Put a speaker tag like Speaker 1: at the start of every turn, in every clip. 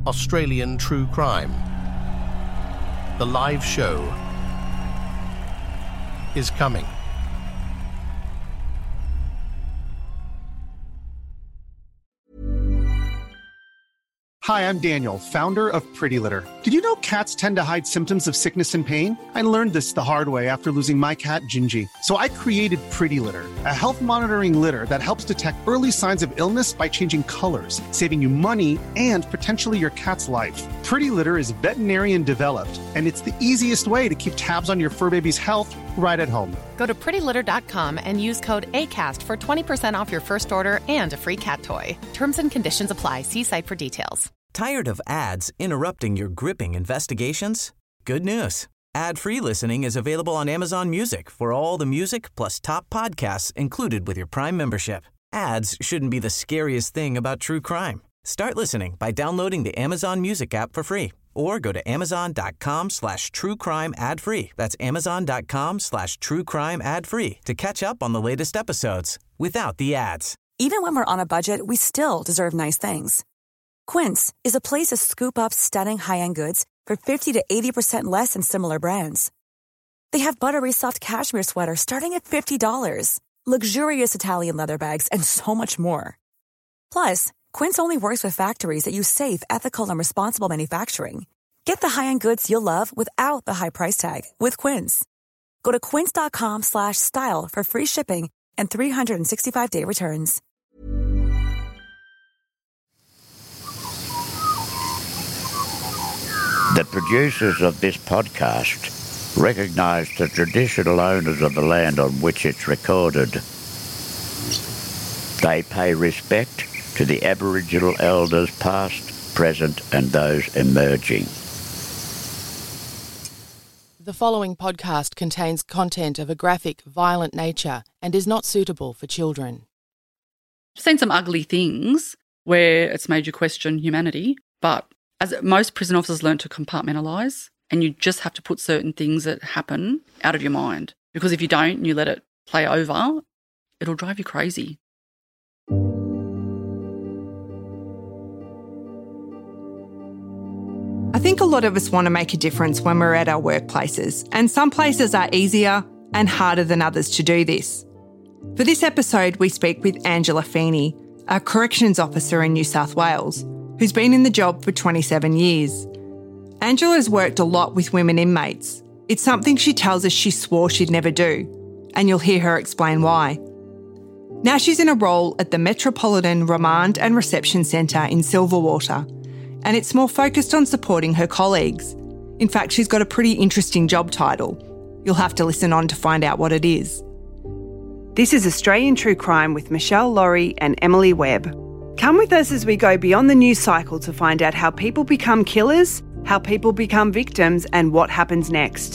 Speaker 1: Australian True Crime. The live show is coming.
Speaker 2: Hi, I'm Daniel, founder of Pretty Litter. Did you know cats tend to hide symptoms of sickness and pain? I learned this the hard way after losing my cat, Gingy. So I created Pretty Litter, a health monitoring litter that helps detect early signs of illness by changing colors, saving you money and potentially your cat's life. Pretty Litter is veterinarian developed, and it's the easiest way to keep tabs on your fur baby's health right at home.
Speaker 3: Go to prettylitter.com and use code ACAST for 20% off your first order and a free cat toy. Terms and conditions apply. See site for details.
Speaker 4: Tired of ads interrupting your gripping investigations? Good news. Ad-free listening is available on Amazon Music for all the music plus top podcasts included with your Prime membership. Ads shouldn't be the scariest thing about true crime. Start listening by downloading the Amazon Music app for free or go to amazon.com/truecrime ad-free. That's amazon.com/truecrime ad-free to catch up on the latest episodes without the ads.
Speaker 5: Even when we're on a budget, we still deserve nice things. Quince is a place to scoop up stunning high-end goods for 50 to 80% less than similar brands. They have buttery soft cashmere sweaters starting at $50, luxurious Italian leather bags, and so much more. Plus, Quince only works with factories that use safe, ethical, and responsible manufacturing. Get the high-end goods you'll love without the high price tag with Quince. Go to quince.com/style for free shipping and 365-day returns.
Speaker 6: The producers of this podcast recognise the traditional owners of the land on which it's recorded. They pay respect to the Aboriginal elders past, present and those emerging.
Speaker 7: The following podcast contains content of a graphic, violent nature and is not suitable for children.
Speaker 8: I've seen some ugly things where it's made you question humanity, but as most prison officers learn to compartmentalise, and you just have to put certain things that happen out of your mind. Because if you don't and you let it play over, it'll drive you crazy.
Speaker 9: I think a lot of us want to make a difference when we're at our workplaces, and some places are easier and harder than others to do this. For this episode, we speak with Angela Feeney, a corrections officer in New South Wales, who's been in the job for 27 years. Angela's worked a lot with women inmates. It's something she tells us she swore she'd never do, and you'll hear her explain why. Now she's in a role at the Metropolitan Remand and Reception Centre in Silverwater, and it's more focused on supporting her colleagues. In fact, she's got a pretty interesting job title. You'll have to listen on to find out what it is.
Speaker 10: This is Australian True Crime with Michelle Laurie and Emily Webb. Come with us as we go beyond the news cycle to find out how people become killers, how people become victims, and what happens next.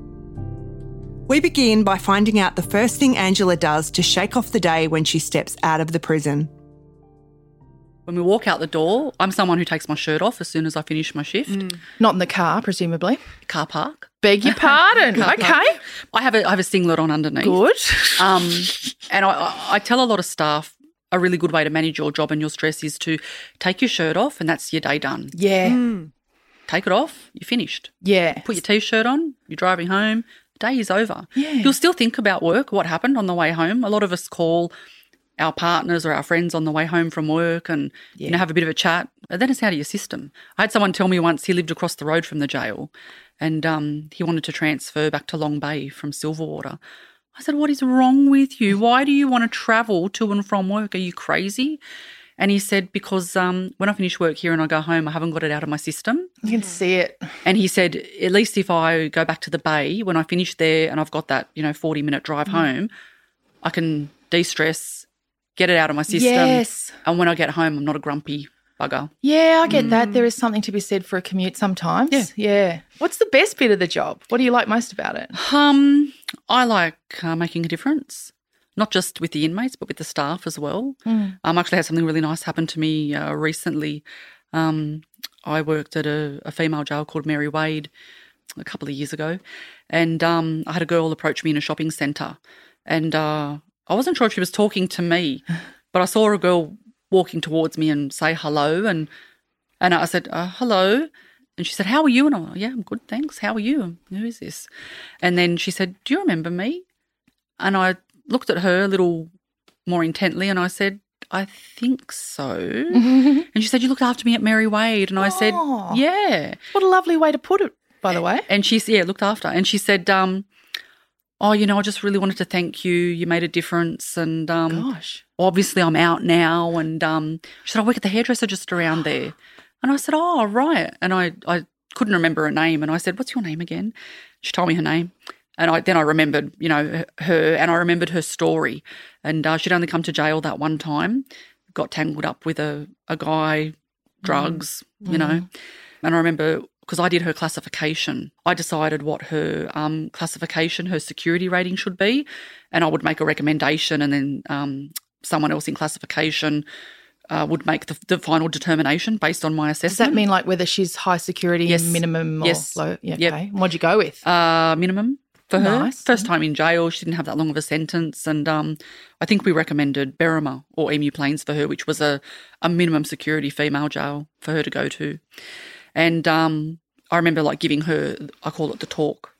Speaker 9: We begin by finding out the first thing Angela does to shake off the day when she steps out of the prison.
Speaker 8: When we walk out the door, I'm someone who takes my shirt off as soon as I finish my shift.
Speaker 7: Not in the car, presumably.
Speaker 8: Car park.
Speaker 7: Beg your pardon.
Speaker 8: Car
Speaker 7: Okay.
Speaker 8: park. I have a singlet on underneath.
Speaker 7: Good.
Speaker 8: And I tell a lot of staff a really good way to manage your job and your stress is to take your shirt off and that's your day done.
Speaker 7: Yeah.
Speaker 8: Take it off, you're finished.
Speaker 7: Yeah.
Speaker 8: Put your T-shirt on, you're driving home, the day is over.
Speaker 7: Yeah.
Speaker 8: You'll still think about work, what happened on the way home. A lot of us call our partners or our friends on the way home from work and have a bit of a chat. And then it's out of your system. I had someone tell me once he lived across the road from the jail and he wanted to transfer back to Long Bay from Silverwater. I said, what is wrong with you? Why do you want to travel to and from work? Are you crazy? And he said, because when I finish work here and I go home, I haven't got it out of my system.
Speaker 7: You can see it.
Speaker 8: And he said, at least if I go back to the bay, when I finish there and I've got that, 40-minute drive home, I can de-stress, get it out of my system.
Speaker 7: Yes.
Speaker 8: And when I get home, I'm not a grumpy bugger.
Speaker 7: Yeah, I get that. There is something to be said for a commute sometimes. Yeah. What's the best bit of the job? What do you like most about it?
Speaker 8: I like making a difference, not just with the inmates but with the staff as well. I actually had something really nice happen to me recently. I worked at a female jail called Mary Wade a couple of years ago and I had a girl approach me in a shopping centre and I wasn't sure if she was talking to me but I saw a girl walking towards me and say hello and And I said, hello. And she said, how are you? And I went, yeah, I'm good, thanks. How are you? Who is this? And then she said, do you remember me? And I looked at her a little more intently and I said, I think so. And she said, you looked after me at Mary Wade. And I said, yeah.
Speaker 7: What a lovely way to put it, by the way.
Speaker 8: And she looked after. And she said, I just really wanted to thank you. You made a difference. And
Speaker 7: gosh,
Speaker 8: obviously I'm out now. And she said, I work at the hairdresser just around there. And I said, oh, right. And I couldn't remember her name. And I said, what's your name again? She told me her name. And then I remembered, her, and I remembered her story. And she'd only come to jail that one time, got tangled up with a guy, drugs, And I remember, because I did her classification, I decided what her classification, her security rating should be, and I would make a recommendation, and then someone else in classification would make the final determination based on my assessment.
Speaker 7: Does that mean like whether she's high security,
Speaker 8: yes.
Speaker 7: minimum, or
Speaker 8: yes.
Speaker 7: low? Yeah,
Speaker 8: yep.
Speaker 7: Okay. What'd you go with?
Speaker 8: Minimum for her.
Speaker 7: Nice.
Speaker 8: First time in jail. She didn't have that long of a sentence. And I think we recommended Berrima or Emu Plains for her, which was a minimum security female jail for her to go to. And I remember like giving her, I call it the talk,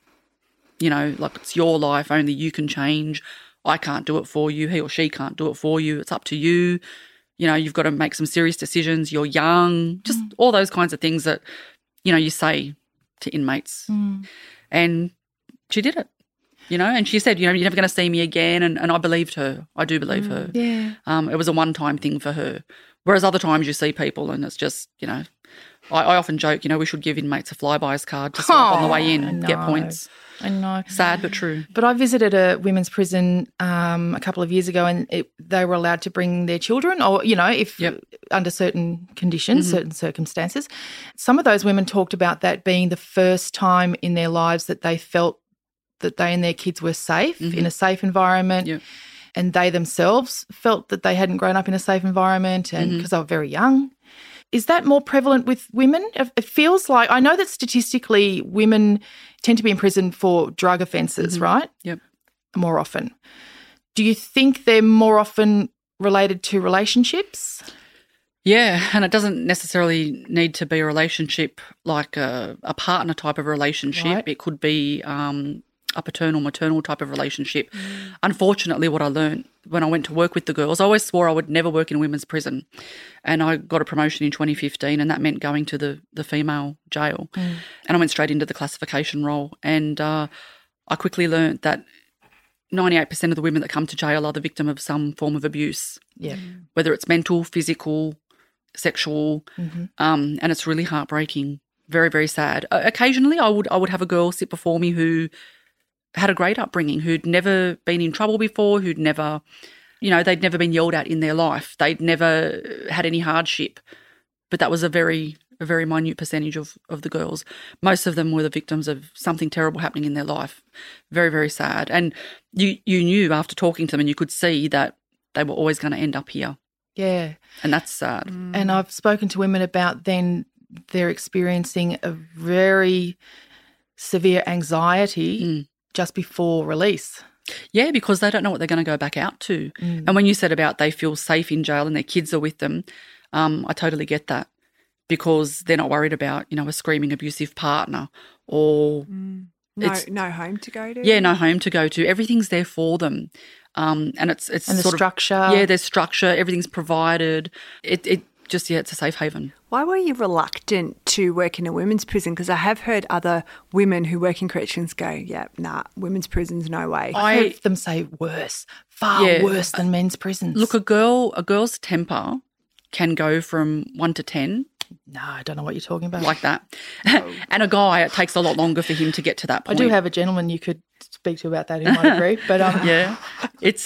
Speaker 8: like it's your life, only you can change. I can't do it for you. He or she can't do it for you. It's up to you. You've got to make some serious decisions. You're young, just all those kinds of things that, you say to inmates. And she did it, and she said, you're never going to see me again. And I believed her. I do believe her.
Speaker 7: Yeah.
Speaker 8: It was a one-time thing for her. Whereas other times you see people and it's just, I often joke, we should give inmates a flyby's card to swipe on the way in, get points.
Speaker 7: I know.
Speaker 8: Sad but true.
Speaker 7: But I visited a women's prison a couple of years ago and they were allowed to bring their children or, if under certain conditions, certain circumstances. Some of those women talked about that being the first time in their lives that they felt that they and their kids were safe, in a safe environment.
Speaker 8: Yep.
Speaker 7: And they themselves felt that they hadn't grown up in a safe environment and because they were very young. Is that more prevalent with women? It feels like, I know that statistically women tend to be in prison for drug offences, right?
Speaker 8: Yep.
Speaker 7: More often. Do you think they're more often related to relationships?
Speaker 8: Yeah, and it doesn't necessarily need to be a relationship like a partner type of relationship.
Speaker 7: Right.
Speaker 8: It could be a paternal-maternal type of relationship. Unfortunately, what I learned when I went to work with the girls, I always swore I would never work in a women's prison, and I got a promotion in 2015, and that meant going to the female jail, and I went straight into the classification role, and I quickly learned that 98% of the women that come to jail are the victim of some form of abuse, whether it's mental, physical, sexual, and it's really heartbreaking, very, very sad. Occasionally I would have a girl sit before me who had a great upbringing, who'd never been in trouble before, who'd never, they'd never been yelled at in their life. They'd never had any hardship. But that was a very minute percentage of the girls. Most of them were the victims of something terrible happening in their life. Very, very sad. And you knew after talking to them and you could see that they were always going to end up here.
Speaker 7: Yeah.
Speaker 8: And that's sad.
Speaker 7: And I've spoken to women about then they're experiencing a very severe anxiety just before release.
Speaker 8: Yeah, because they don't know what they're going to go back out to. And when you said about they feel safe in jail and their kids are with them, I totally get that because they're not worried about, a screaming abusive partner or
Speaker 9: no home to go to.
Speaker 8: Yeah, no home to go to. Everything's there for them. And it's
Speaker 7: and
Speaker 8: sort
Speaker 7: the structure.
Speaker 8: Yeah, there's structure. Everything's provided. It's a safe haven.
Speaker 9: Why were you reluctant to work in a women's prison? Because I have heard other women who work in corrections go, women's prisons, no way.
Speaker 7: I heard them say worse, far worse than men's prisons.
Speaker 8: Look, a girl's temper can go from 1 to 10.
Speaker 7: No, I don't know what you're talking about.
Speaker 8: Like that. And a guy, it takes a lot longer for him to get to that point.
Speaker 7: I do have a gentleman you could speak to about that who might agree. But
Speaker 8: yeah. It's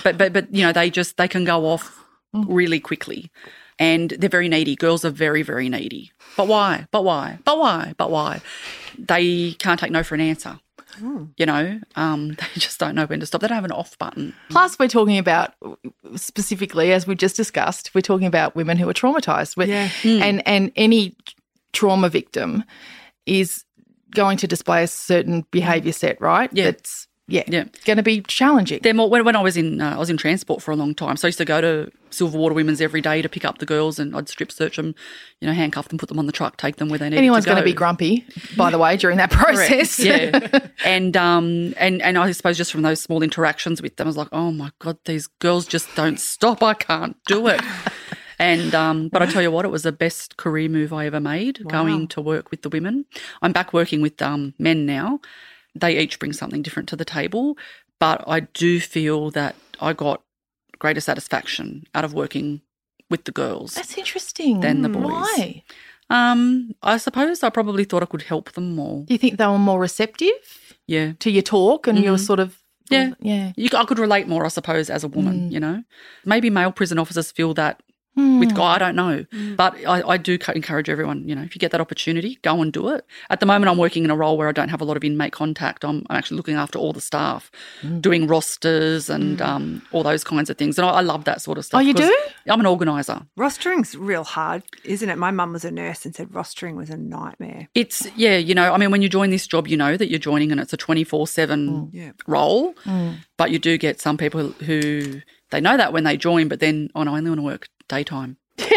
Speaker 8: but they can go off really quickly. And they're very needy. Girls are very, very needy. But why? But why? But why? But why? They can't take no for an answer. They just don't know when to stop. They don't have an off button.
Speaker 7: Plus, we're talking about, specifically, as we just discussed, we're talking about women who are traumatised. And any trauma victim is going to display a certain behaviour set, right?
Speaker 8: Yeah.
Speaker 7: That's going to be challenging.
Speaker 8: They're more, when I was in transport for a long time, so I used to go to Silverwater Women's every day to pick up the girls, and I'd strip search them, handcuff them, put them on the truck, take them where they needed
Speaker 7: Anyone's
Speaker 8: to go.
Speaker 7: going to be grumpy, by the way, during that process.
Speaker 8: Yeah. and I suppose just from those small interactions with them, I was like, oh my God, these girls just don't stop. I can't do it. And but I tell you what, it was the best career move I ever made, going to work with the women. I'm back working with men now. They each bring something different to the table, but I do feel that I got greater satisfaction out of working with the girls.
Speaker 7: That's interesting.
Speaker 8: Than the boys.
Speaker 7: Why?
Speaker 8: I suppose I probably thought I could help them more.
Speaker 7: Do you think they were more receptive?
Speaker 8: Yeah.
Speaker 7: To your talk, and you were sort of
Speaker 8: yeah.
Speaker 7: I
Speaker 8: could relate more, I suppose, as a woman. Maybe male prison officers feel that. With guy, I don't know. But I do encourage everyone, if you get that opportunity, go and do it. At the moment, I'm working in a role where I don't have a lot of inmate contact. I'm actually looking after all the staff, doing rosters and all those kinds of things. And I love that sort of stuff.
Speaker 7: Oh, you do?
Speaker 8: I'm an organiser.
Speaker 9: Rostering's real hard, isn't it? My mum was a nurse and said rostering was a nightmare.
Speaker 8: It's, when you join this job, you know that you're joining and it's a 24/7 role. But you do get some people who, they know that when they join, but then, I only want to work daytime.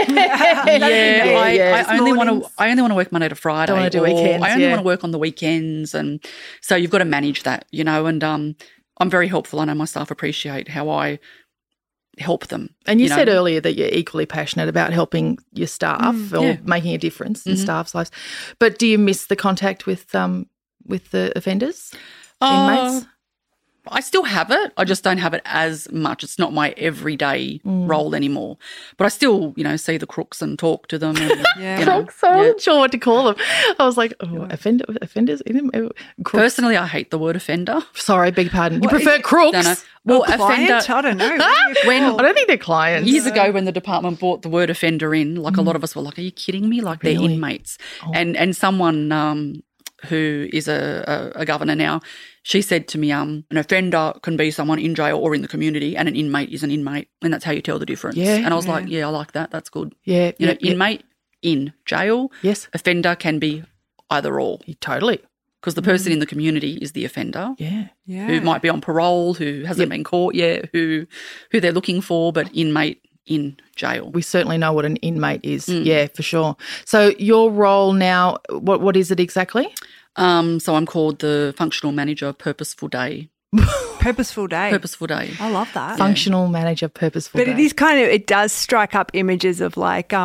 Speaker 8: I only want to work Monday to Friday.
Speaker 7: Don't want to do weekends.
Speaker 8: I only want to work on the weekends, and so you've got to manage that, And I'm very helpful. I know my staff appreciate how I help them.
Speaker 7: And you said earlier that you're equally passionate about helping your staff or making a difference in staff's lives. But do you miss the contact with the offenders, inmates?
Speaker 8: I still have it. I just don't have it as much. It's not my everyday role anymore. But I still, see the crooks and talk to them. And,
Speaker 7: crooks? I wasn't sure what to call them. I was like, offenders?
Speaker 8: Personally, I hate the word offender.
Speaker 7: Sorry, beg your pardon. You prefer crooks?
Speaker 8: No. Well,
Speaker 9: offender. I don't know.
Speaker 7: I don't think they're clients.
Speaker 8: Years ago when the department brought the word offender in, a lot of us were like, are you kidding me? Like, they're inmates. Oh. And someone who is a governor now, she said to me, an offender can be someone in jail or in the community, and an inmate is an inmate, and that's how you tell the difference. Yeah, and I was like, I like that. That's good.
Speaker 7: Yeah.
Speaker 8: Inmate in jail.
Speaker 7: Yes.
Speaker 8: Offender can be either or.
Speaker 7: Totally.
Speaker 8: Because the person in the community is the offender.
Speaker 7: Yeah.
Speaker 8: Who might be on parole, who hasn't been caught yet, who they're looking for, but inmate in jail.
Speaker 7: We certainly know what an inmate is. Yeah, for sure. So your role now, what is it exactly?
Speaker 8: So I'm called the Functional Manager Purposeful Day.
Speaker 9: Purposeful Day.
Speaker 8: Purposeful Day.
Speaker 9: I love that.
Speaker 7: Functional Manager Purposeful Day.
Speaker 9: But it is it does strike up images of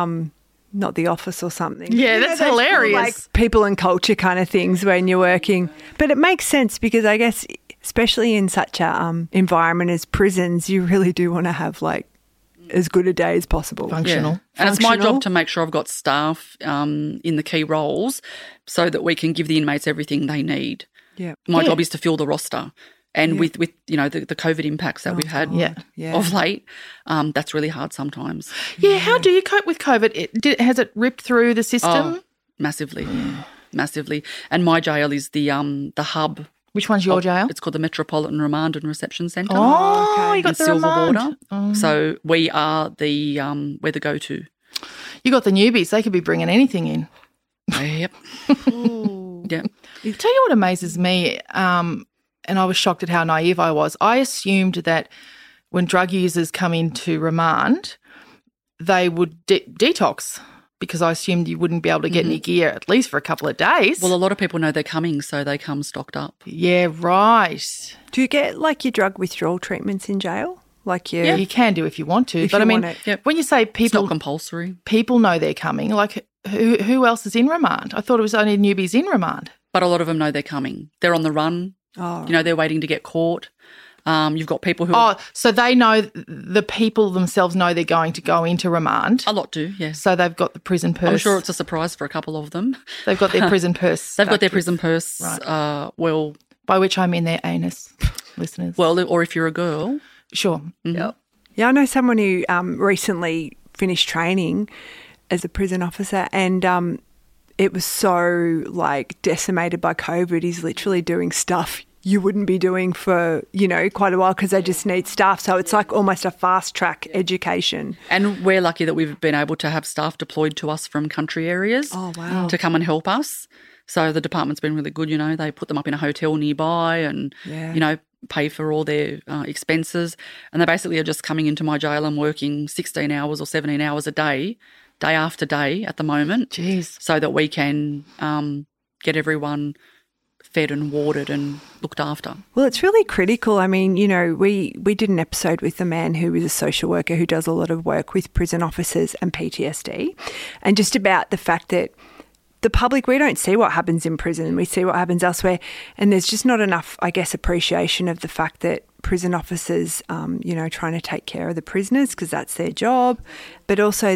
Speaker 9: not The Office or something.
Speaker 7: Yeah, that's hilarious.
Speaker 9: Like people and culture kind of things when you're working. But it makes sense because I guess especially in such a environment as prisons, you really do want to have as good a day as possible.
Speaker 7: Functional.
Speaker 8: Yeah. And it's my job to make sure I've got staff in the key roles so that we can give the inmates everything they need.
Speaker 9: Yeah.
Speaker 8: My job is to fill the roster. And with the COVID impacts that we've had of late, that's really hard sometimes.
Speaker 7: Yeah, how do you cope with COVID? Has it ripped through the system?
Speaker 8: Oh, massively, massively. And my jail is the hub.
Speaker 7: Which one's your jail?
Speaker 8: It's called the Metropolitan Remand and Reception Centre.
Speaker 7: Oh, okay. You got the
Speaker 8: Silverwater.
Speaker 7: Remand. Oh.
Speaker 8: So we are we're the go-to.
Speaker 7: You got the newbies. They could be bringing anything in.
Speaker 8: Yep. Yeah.
Speaker 7: I'll tell you what amazes me, and I was shocked at how naive I was. I assumed that when drug users come into remand, they would detox, because I assumed you wouldn't be able to get any gear at least for a couple of days.
Speaker 8: Well, a lot of people know they're coming, so they come stocked up.
Speaker 7: Yeah, right.
Speaker 9: Do you get your drug withdrawal treatments in jail?
Speaker 7: Yeah, you can do if you want to. But I mean, when you say people,
Speaker 8: it's not compulsory.
Speaker 7: People know they're coming. Who else is in remand? I thought it was only newbies in remand.
Speaker 8: But a lot of them know they're coming. They're on the run.
Speaker 9: Oh.
Speaker 8: They're waiting to get caught. You've got people who...
Speaker 7: so they know, the people themselves know they're going to go into remand.
Speaker 8: A lot do, yes.
Speaker 7: So they've got the prison purse.
Speaker 8: I'm sure it's a surprise for a couple of them.
Speaker 7: They've got their prison purse.
Speaker 8: They've got their prison purse,
Speaker 7: right. By which I mean their anus, listeners.
Speaker 8: Well, or if you're a girl.
Speaker 7: Sure.
Speaker 8: Mm-hmm.
Speaker 9: Yep. Yeah, I know someone who recently finished training as a prison officer, and it was so decimated by COVID. He's literally doing stuff you wouldn't be doing for, quite a while because they just need staff. So it's almost a fast track education.
Speaker 8: And we're lucky that we've been able to have staff deployed to us from country areas to come and help us. So the department's been really good, they put them up in a hotel nearby and, pay for all their expenses, and they basically are just coming into my jail and working 16 hours or 17 hours a day after day at the moment.
Speaker 7: Jeez.
Speaker 8: So that we can get everyone fed and watered and looked after.
Speaker 10: Well, it's really critical. I mean, you know, we did an episode with a man who is a social worker who does a lot of work with prison officers and PTSD, and just about the fact that the public, we don't see what happens in prison, we see what happens elsewhere, and there's just not enough, I guess, appreciation of the fact that prison officers, you know, trying to take care of the prisoners because that's their job, but also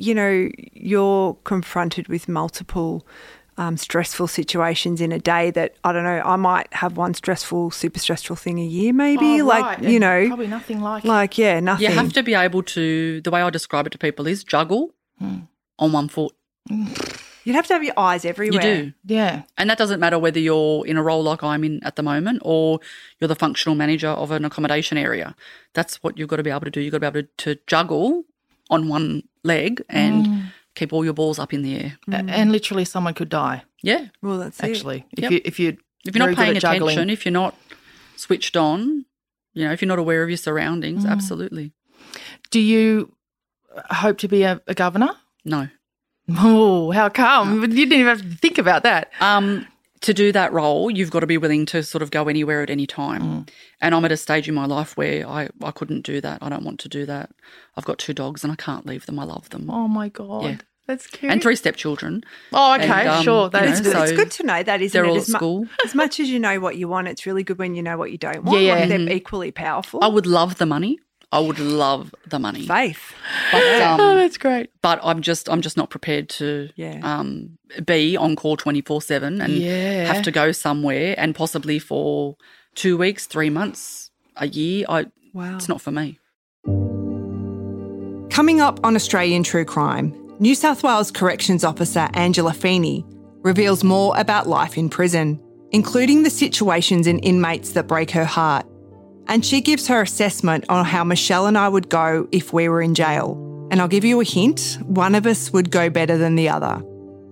Speaker 10: you're confronted with multiple stressful situations in a day that, I don't know, I might have one super stressful thing a year maybe.
Speaker 7: Oh,
Speaker 10: like,
Speaker 7: right.
Speaker 10: you know.
Speaker 7: Probably nothing like
Speaker 10: nothing.
Speaker 8: You have to be able to, the way I describe it to people is juggle on one foot.
Speaker 10: You'd have to have your eyes everywhere.
Speaker 8: You do.
Speaker 7: Yeah.
Speaker 8: And that doesn't matter whether you're in a role like I'm in at the moment or you're the functional manager of an accommodation area. That's what you've got to be able to do. You've got to be able to juggle on one leg and keep all your balls up in the air.
Speaker 7: And literally someone could die.
Speaker 8: Yeah.
Speaker 10: Well, that's
Speaker 7: actually.
Speaker 10: it.
Speaker 7: If you're
Speaker 8: not paying attention, if you're not switched on, you know, if you're not aware of your surroundings, absolutely.
Speaker 7: Do you hope to be a governor?
Speaker 8: No.
Speaker 7: Oh, how come? No. You didn't even have to think about that.
Speaker 8: To do that role, you've got to be willing to sort of go anywhere at any time. And I'm at a stage in my life where I couldn't do that. I don't want to do that. I've got 2 dogs and I can't leave them. I love them.
Speaker 7: Oh, my God.
Speaker 8: Yeah.
Speaker 7: That's cute.
Speaker 8: And 3 stepchildren.
Speaker 7: Oh, okay, sure.
Speaker 10: It's good to know that, isn't
Speaker 8: they're
Speaker 10: it?
Speaker 8: all at school.
Speaker 10: As much as you know what you want, it's really good when you know what you don't want. Yeah. Like they're equally powerful.
Speaker 8: I would love the money.
Speaker 10: Faith.
Speaker 8: But,
Speaker 7: oh, that's great.
Speaker 8: But I'm just not prepared to be on call 24/7 and have to go somewhere and possibly for 2 weeks, 3 months, a year. It's not for me.
Speaker 9: Coming up on Australian True Crime, New South Wales Corrections Officer Angela Feeney reveals more about life in prison, including the situations in inmates that break her heart. And she gives her assessment on how Michelle and I would go if we were in jail. And I'll give you a hint, one of us would go better than the other.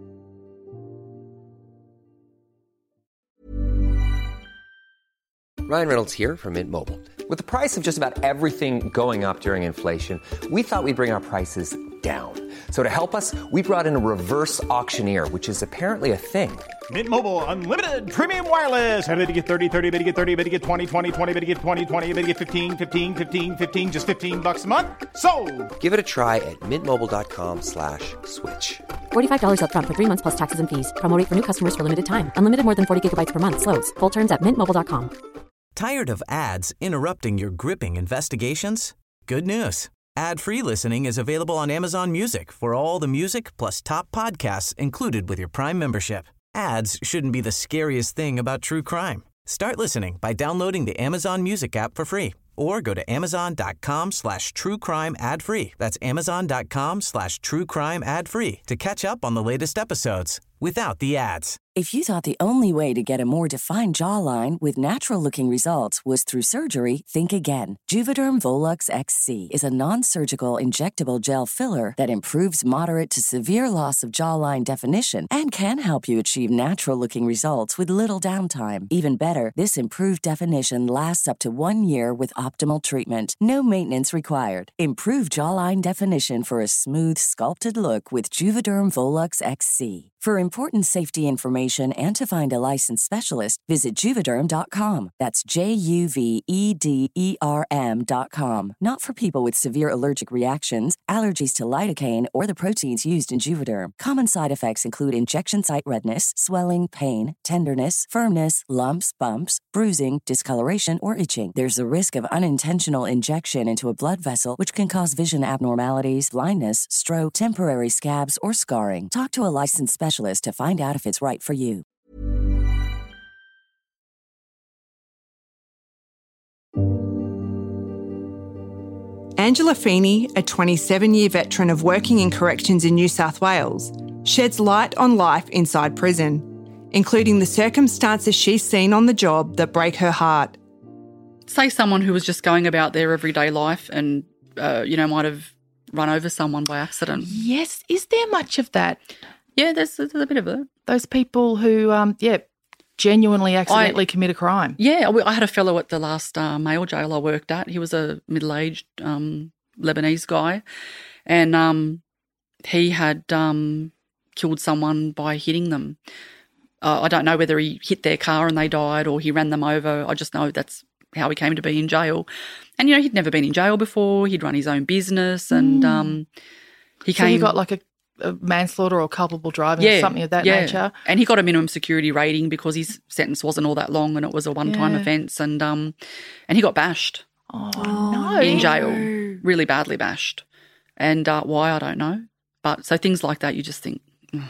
Speaker 11: Ryan Reynolds here from Mint Mobile. With the price of just about everything going up during inflation, we thought we'd bring our prices down. So to help us, we brought in a reverse auctioneer, which is apparently a thing.
Speaker 12: Mint Mobile Unlimited Premium Wireless. How to get 30, 30, bit to get 30, bit to get 20, 20, 20, bit to get 20, 20, bit to get 15, 15, 15, 15, just $15 a month? Sold!
Speaker 11: Give it a try at mintmobile.com/switch.
Speaker 13: $45 up front for 3 months plus taxes and fees. Promo rate for new customers for limited time. Unlimited more than 40 gigabytes per month. Slows full terms at mintmobile.com.
Speaker 4: Tired of ads interrupting your gripping investigations? Good news. Ad-free listening is available on Amazon Music for all the music plus top podcasts included with your Prime membership. Ads shouldn't be the scariest thing about true crime. Start listening by downloading the Amazon Music app for free or go to amazon.com/truecrime ad-free. That's amazon.com/truecrime ad-free to catch up on the latest episodes without the ads.
Speaker 14: If you thought the only way to get a more defined jawline with natural-looking results was through surgery, think again. Juvederm Volux XC is a non-surgical injectable gel filler that improves moderate to severe loss of jawline definition and can help you achieve natural-looking results with little downtime. Even better, this improved definition lasts up to 1 year with optimal treatment. No maintenance required. Improve jawline definition for a smooth, sculpted look with Juvederm Volux XC. For important safety information and to find a licensed specialist, visit Juvederm.com. That's JUVEDERM.com. Not for people with severe allergic reactions, allergies to lidocaine, or the proteins used in Juvederm. Common side effects include injection site redness, swelling, pain, tenderness, firmness, lumps, bumps, bruising, discoloration, or itching. There's a risk of unintentional injection into a blood vessel, which can cause vision abnormalities, blindness, stroke, temporary scabs, or scarring. Talk to a licensed specialist to find out if it's right for you.
Speaker 9: Angela Feeney, a 27-year veteran of working in corrections in New South Wales, sheds light on life inside prison, including the circumstances she's seen on the job that break her heart.
Speaker 8: Say someone who was just going about their everyday life and, might have run over someone by accident.
Speaker 7: Yes. Is there much of that?
Speaker 8: Yeah, there's a bit of it.
Speaker 7: Those people who, genuinely accidentally commit a crime.
Speaker 8: Yeah, I had a fellow at the last male jail I worked at. He was a middle-aged Lebanese guy, and he had killed someone by hitting them. I don't know whether he hit their car and they died or he ran them over. I just know that's how he came to be in jail. And, you know, he'd never been in jail before. He'd run his own business and he came.
Speaker 7: So he got like a manslaughter or culpable driving or something of that nature.
Speaker 8: And he got a minimum security rating because his sentence wasn't all that long and it was a one-time offence and he got bashed.
Speaker 7: Oh, no.
Speaker 8: In jail, really badly bashed. And why, I don't know. But so things like that you just think,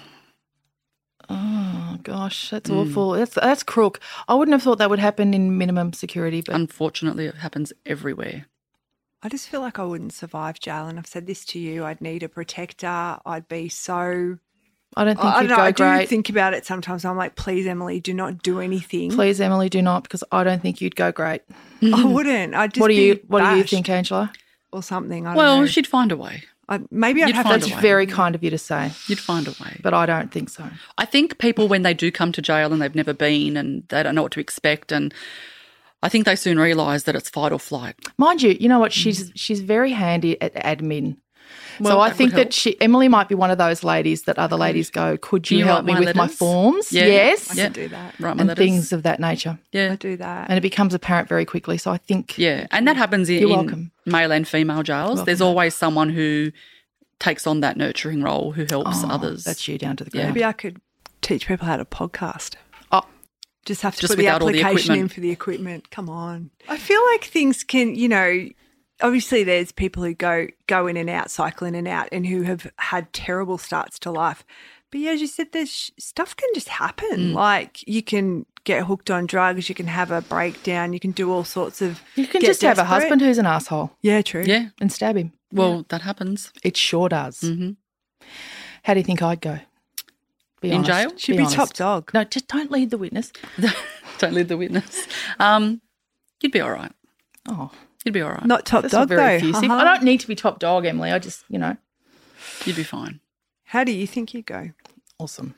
Speaker 7: oh, gosh, that's awful. That's crook. I wouldn't have thought that would happen in minimum security. But
Speaker 8: unfortunately, it happens everywhere.
Speaker 9: I just feel like I wouldn't survive jail, and I've said this to you. I'd need a protector. I'd be so.
Speaker 7: I don't think you'd go
Speaker 9: I
Speaker 7: great.
Speaker 9: do think about it sometimes. I'm like, please, Emily, do not do anything.
Speaker 7: Please, Emily, do not, because I don't think you'd go great.
Speaker 9: I wouldn't. I'd just
Speaker 7: What do you
Speaker 9: bashed
Speaker 7: think, Angela?
Speaker 9: or something? I don't know.
Speaker 8: Well, she'd find a way.
Speaker 9: Maybe I'd have
Speaker 7: That's
Speaker 9: to.
Speaker 7: very kind of you to say,
Speaker 8: You'd find a way.
Speaker 7: but I don't think so.
Speaker 8: I think people, when they do come to jail and they've never been and they don't know what to expect, and I think they soon realise that it's fight or flight.
Speaker 7: Mind you, you know what? She's very handy at admin.
Speaker 8: Well,
Speaker 7: so I
Speaker 8: that
Speaker 7: think
Speaker 8: would
Speaker 7: that Emily might be one of those ladies that other ladies go, could you help me with my forms?
Speaker 8: Yeah.
Speaker 7: Yes.
Speaker 9: I can do that.
Speaker 8: Write my
Speaker 7: And
Speaker 8: letters.
Speaker 7: things of that nature.
Speaker 8: Yeah.
Speaker 9: I do that.
Speaker 7: And it becomes apparent very quickly. So I think
Speaker 8: Yeah, and that happens
Speaker 7: You're
Speaker 8: in
Speaker 7: welcome.
Speaker 8: male and female jails. There's always someone who takes on that nurturing role, who helps others.
Speaker 7: That's you down to the ground.
Speaker 9: Maybe I could teach people how to podcast.
Speaker 7: Oh,
Speaker 9: Just have to
Speaker 8: Just
Speaker 9: put the
Speaker 8: without all the
Speaker 9: application in
Speaker 8: equipment.
Speaker 9: for the equipment. Come on. I feel like things can, you know, obviously there's people who go in and out, cycle in and out, and who have had terrible starts to life. But yeah, as you said, there's stuff can just happen. Like you can get hooked on drugs, you can have a breakdown, you can do all sorts of.
Speaker 7: You can
Speaker 9: get
Speaker 7: just have a
Speaker 9: desperate.
Speaker 7: husband who's an asshole
Speaker 9: Yeah, true.
Speaker 8: Yeah.
Speaker 7: and stab him.
Speaker 8: Well, that happens.
Speaker 7: It sure does.
Speaker 8: Mhm.
Speaker 7: How do you think I'd go? Be
Speaker 8: In
Speaker 7: honest.
Speaker 8: jail?
Speaker 9: She'd be top
Speaker 7: honest.
Speaker 9: dog.
Speaker 7: No, just don't lead the witness.
Speaker 8: Don't lead the witness. You'd be all right.
Speaker 7: Oh,
Speaker 8: You'd be all right.
Speaker 9: Not top
Speaker 7: that's
Speaker 9: dog
Speaker 7: not very
Speaker 9: though.
Speaker 7: effusive.
Speaker 9: Uh-huh.
Speaker 7: I don't need to be top dog, Emily. I just,
Speaker 8: You'd be fine.
Speaker 9: How do you think you go?
Speaker 7: awesome.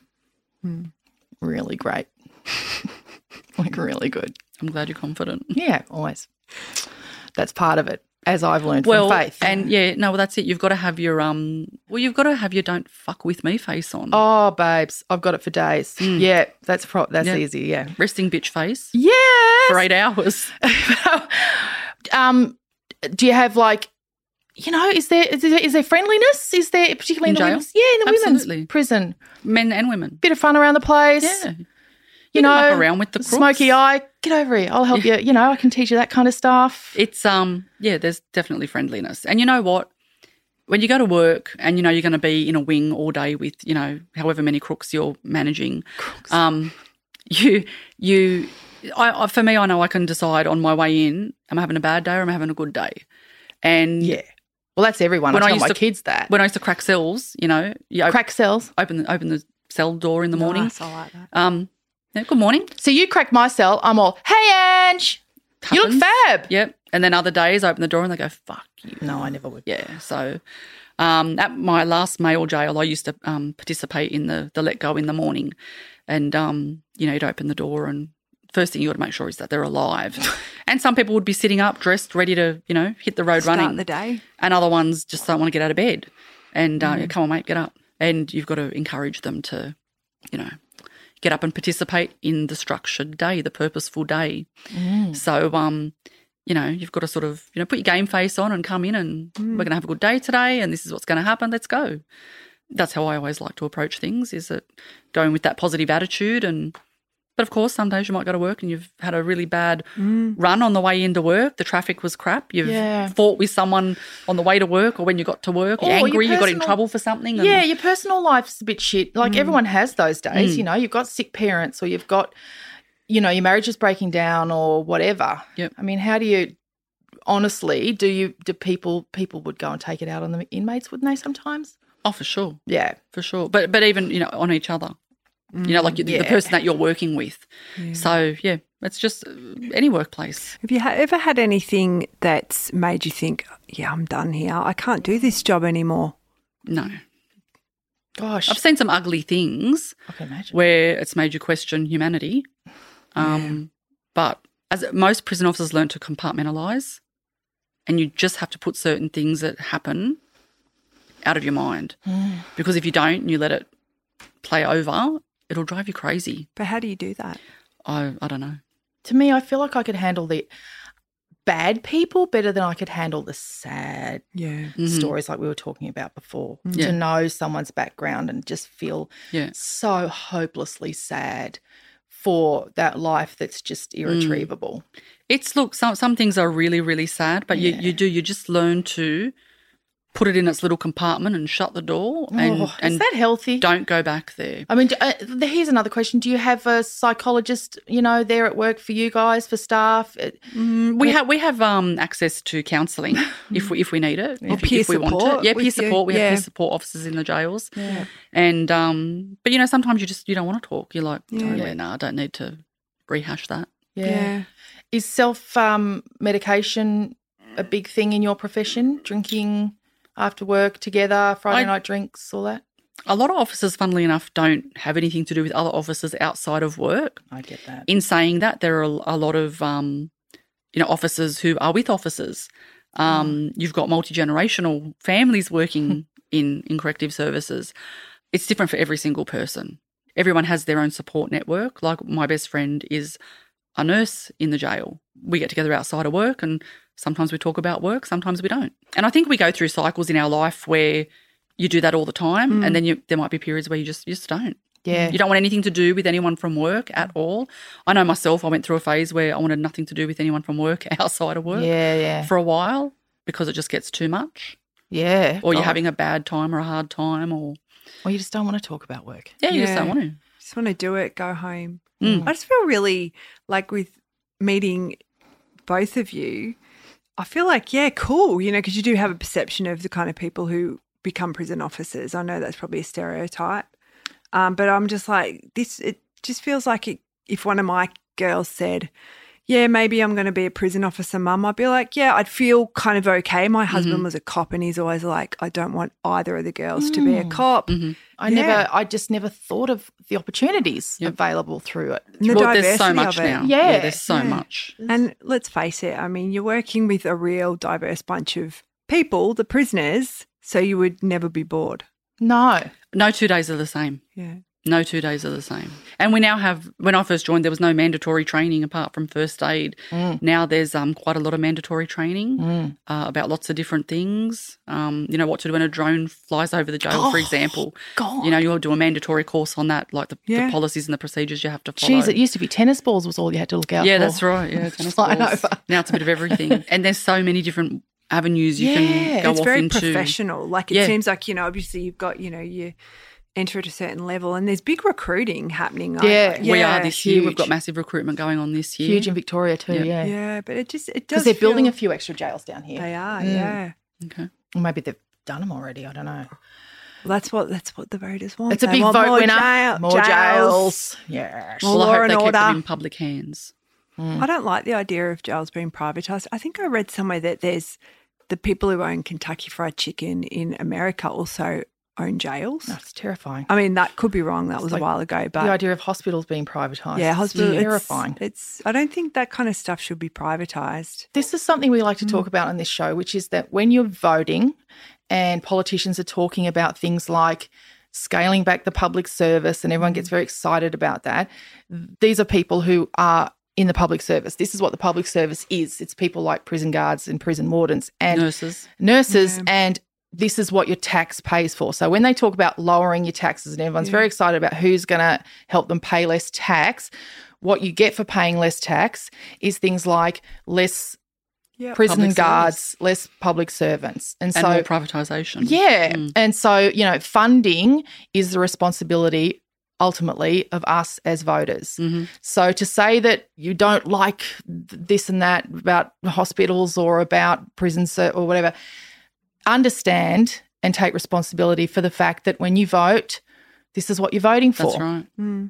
Speaker 7: Really great. Like really good.
Speaker 8: I'm glad you're confident.
Speaker 7: Yeah, always. That's part of it, as I've learned
Speaker 8: Well,
Speaker 7: from Faith.
Speaker 8: and that's it. You've got to have your you've got to have your don't fuck with me face on.
Speaker 7: Oh, babes, I've got it for days. Yeah, that's
Speaker 8: Yeah.
Speaker 7: easy, yeah.
Speaker 8: Resting bitch face
Speaker 7: Yes!
Speaker 8: for 8 hours.
Speaker 7: Do you have like, is there friendliness? Is there particularly in the
Speaker 8: jail?
Speaker 7: women's? Yeah, in the
Speaker 8: Absolutely.
Speaker 7: women's prison.
Speaker 8: Men and women.
Speaker 7: Bit of fun around the place.
Speaker 8: Yeah.
Speaker 7: You
Speaker 8: can
Speaker 7: know,
Speaker 8: muck around with the crooks.
Speaker 7: smoky eye. Get over here. I'll help you. I can teach you that kind of stuff.
Speaker 8: It's there's definitely friendliness. And you know what? When you go to work and you're going to be in a wing all day with, however many crooks you're managing, for me, I know I can decide on my way in, am I having a bad day or am I having a good day? And
Speaker 7: Yeah. Well, that's everyone. I tell my kids that.
Speaker 8: When I used to crack cells,
Speaker 7: Crack cells.
Speaker 8: open the cell door in the morning.
Speaker 9: Nice, I like that.
Speaker 8: Good morning.
Speaker 7: So you crack my cell, I'm all, hey, Ange, you look
Speaker 8: Happens.
Speaker 7: fab.
Speaker 8: Yep. And then other days I open the door and they go, fuck you.
Speaker 7: No, I never would.
Speaker 8: Yeah. So at my last male jail, I used to participate in the let go in the morning. And, you'd open the door and first thing you got to make sure is that they're alive. And some people would be sitting up, dressed, ready to, hit the road
Speaker 9: Start
Speaker 8: running.
Speaker 9: the day.
Speaker 8: And other ones just don't want to get out of bed. And come on, mate, get up. And you've got to encourage them to, get up and participate in the structured day, the purposeful day. So, you've got to sort of, put your game face on and come in and we're going to have a good day today and this is what's going to happen. Let's go. That's how I always like to approach things, is that going with that positive attitude. But of course, some days you might go to work and you've had a really bad run on the way into work. The traffic was crap. You've fought with someone on the way to work or when you got to work. You're angry, you got in trouble for something. And
Speaker 7: Yeah, your personal life's a bit shit. Like everyone has those days, you've got sick parents or you've got, your marriage is breaking down or whatever.
Speaker 8: Yep.
Speaker 7: I mean, how do you, honestly, do people would go and take it out on the inmates, wouldn't they sometimes?
Speaker 8: Oh, for sure.
Speaker 7: Yeah.
Speaker 8: For sure. But even, on each other. Like the person that you're working with.
Speaker 9: Yeah.
Speaker 8: So, yeah, it's just any workplace.
Speaker 9: Have you ever had anything that's made you think, yeah, I'm done here. I can't do this job anymore?
Speaker 8: No.
Speaker 7: Gosh.
Speaker 8: I've seen some ugly things
Speaker 7: I can imagine.
Speaker 8: where it's made you question humanity. But as most prison officers learn to compartmentalise, and you just have to put certain things that happen out of your mind. Because if you don't and you let it play over, it'll drive you crazy.
Speaker 9: But how do you do that?
Speaker 8: I don't know.
Speaker 7: To me, I feel like I could handle the bad people better than I could handle the sad stories like we were talking about before. To know someone's background and just feel so hopelessly sad for that life that's just irretrievable.
Speaker 8: Look, some things are really, really sad, but you just learn to put it in its little compartment and shut the door. And
Speaker 7: is that healthy?
Speaker 8: Don't go back there.
Speaker 7: I mean, here's another question. Do you have a psychologist, there at work for you guys, for staff?
Speaker 8: We have access to counselling if we need it, if we want it. Yeah, peer support. We have peer support officers in the jails. Yeah. And but sometimes you don't want to talk. You're like, I don't need to rehash that.
Speaker 7: Yeah. Is self medication a big thing in your profession? Drinking after work together, Friday night drinks, all that?
Speaker 8: A lot of officers, funnily enough, don't have anything to do with other officers outside of work.
Speaker 7: I get that.
Speaker 8: In saying that, there are a lot of, officers who are with officers. You've got multi-generational families working in corrective services. It's different for every single person. Everyone has their own support network. Like my best friend is a nurse in the jail. We get together outside of work and sometimes we talk about work, sometimes we don't. And I think we go through cycles in our life where you do that all the time and then there might be periods where you just don't.
Speaker 7: Yeah.
Speaker 8: You don't want anything to do with anyone from work at all. I know myself, I went through a phase where I wanted nothing to do with anyone from work outside of work for a while because it just gets too much.
Speaker 7: Yeah.
Speaker 8: Or you're having a bad time or a hard time or
Speaker 7: you just don't want to talk about work.
Speaker 8: Yeah, you just don't want to.
Speaker 9: Just want to do it, go home. I just feel really like with meeting both of you, I feel like, cool, because you do have a perception of the kind of people who become prison officers. I know that's probably a stereotype, but I'm just like, it just feels like if one of my girls said, maybe I'm going to be a prison officer, Mum, I'd be like, I'd feel kind of okay. My husband was a cop and he's always like, I don't want either of the girls to be a cop.
Speaker 7: I just never thought of the opportunities available through it.
Speaker 8: There's so much now.
Speaker 7: Yeah,
Speaker 8: there's so much.
Speaker 9: And let's face it, I mean, you're working with a real diverse bunch of people, the prisoners, so you would never be bored.
Speaker 7: No
Speaker 8: 2 days are the same.
Speaker 9: Yeah.
Speaker 8: No 2 days are the same. And we now have, when I first joined, there was no mandatory training apart from first aid. Now there's quite a lot of mandatory training about lots of different things. What to do when a drone flies over the jail, for example.
Speaker 7: God.
Speaker 8: You'll do a mandatory course on that, like the policies and the procedures you have to follow.
Speaker 7: Jeez, it used to be tennis balls was all you had to look out for.
Speaker 8: Yeah, that's right. Yeah, tennis balls.
Speaker 7: Over.
Speaker 8: Now it's a bit of everything. And there's so many different avenues you can go off into.
Speaker 9: It's very professional. Like it seems like, obviously you've got, you enter at a certain level and there's big recruiting happening.
Speaker 8: We are this year. We've got massive recruitment going on this year.
Speaker 7: Huge in Victoria too,
Speaker 9: Yeah, but it does
Speaker 7: because they're building a few extra jails down here.
Speaker 9: They are,
Speaker 8: Okay.
Speaker 7: Or maybe they've done them already, I don't know.
Speaker 9: Well, that's what the voters want.
Speaker 7: It's a big vote winner. More jails. Yes.
Speaker 8: Well, I hope they keep them in public hands.
Speaker 9: I don't like the idea of jails being privatised. I think I read somewhere that there's the people who own Kentucky Fried Chicken in America also own jails.
Speaker 7: That's terrifying.
Speaker 9: I mean, that could be wrong. That was a while ago. But
Speaker 7: the idea of hospitals being privatised.
Speaker 9: Yeah, hospitals.
Speaker 7: Terrifying.
Speaker 9: I don't think that kind of stuff should be privatised.
Speaker 7: This is something we like to talk about on this show, which is that when you're voting and politicians are talking about things like scaling back the public service and everyone gets very excited about that, these are people who are in the public service. This is what the public service is. It's people like prison guards and prison wardens and nurses and this is what your tax pays for. So when they talk about lowering your taxes and everyone's very excited about who's going to help them pay less tax, what you get for paying less tax is things like less prison guards, less public servants. And so
Speaker 8: more privatisation.
Speaker 7: Yeah. And so, funding is the responsibility ultimately of us as voters. So to say that you don't like this and that about hospitals or about prisons or whatever, understand and take responsibility for the fact that when you vote, this is what you're voting for.
Speaker 8: That's right.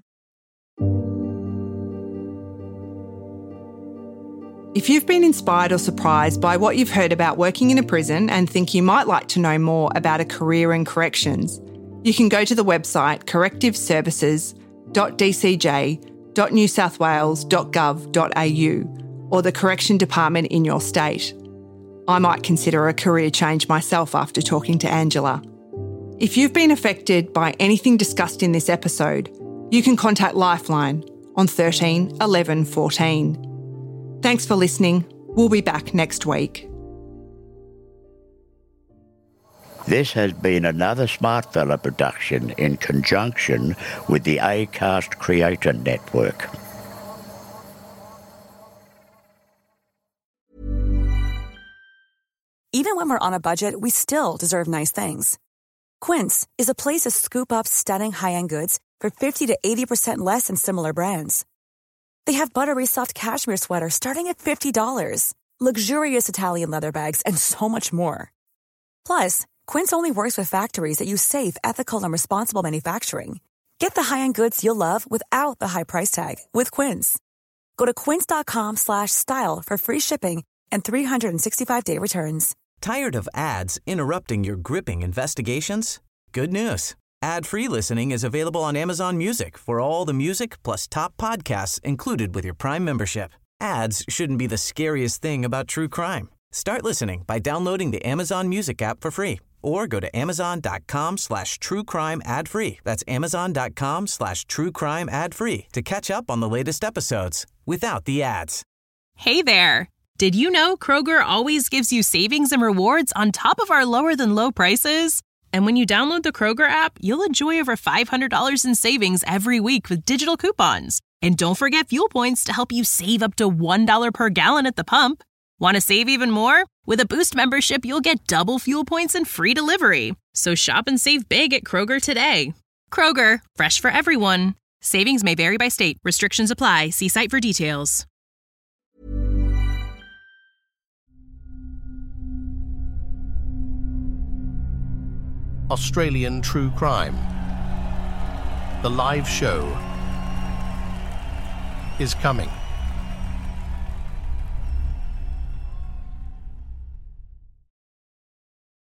Speaker 9: If you've been inspired or surprised by what you've heard about working in a prison and think you might like to know more about a career in corrections, you can go to the website correctiveservices.dcj.com correction.newsouthwales.gov.au or the correction department in your state. I might consider a career change myself after talking to Angela. If you've been affected by anything discussed in this episode, you can contact Lifeline on 13 11 14. Thanks for listening. We'll be back next week.
Speaker 6: This has been another Smartfella production in conjunction with the Acast Creator Network.
Speaker 5: Even when we're on a budget, we still deserve nice things. Quince is a place to scoop up stunning high-end goods for 50 to 80% less than similar brands. They have buttery soft cashmere sweaters starting at $50, luxurious Italian leather bags, and so much more. Plus, Quince only works with factories that use safe, ethical, and responsible manufacturing. Get the high-end goods you'll love without the high price tag with Quince. Go to quince.com/style for free shipping and 365-day returns.
Speaker 4: Tired of ads interrupting your gripping investigations? Good news. Ad-free listening is available on Amazon Music for all the music plus top podcasts included with your Prime membership. Ads shouldn't be the scariest thing about true crime. Start listening by downloading the Amazon Music app for free or go to amazon.com/truecrime ad-free. That's amazon.com/truecrime ad-free to catch up on the latest episodes without the ads.
Speaker 15: Hey there. Did you know Kroger always gives you savings and rewards on top of our lower than low prices? And when you download the Kroger app, you'll enjoy over $500 in savings every week with digital coupons. And don't forget fuel points to help you save up to $1 per gallon at the pump. Want to save even more? With a Boost membership, you'll get double fuel points and free delivery. So shop and save big at Kroger today. Kroger, fresh for everyone. Savings may vary by state. Restrictions apply. See site for details.
Speaker 1: Australian True Crime. The live show is coming.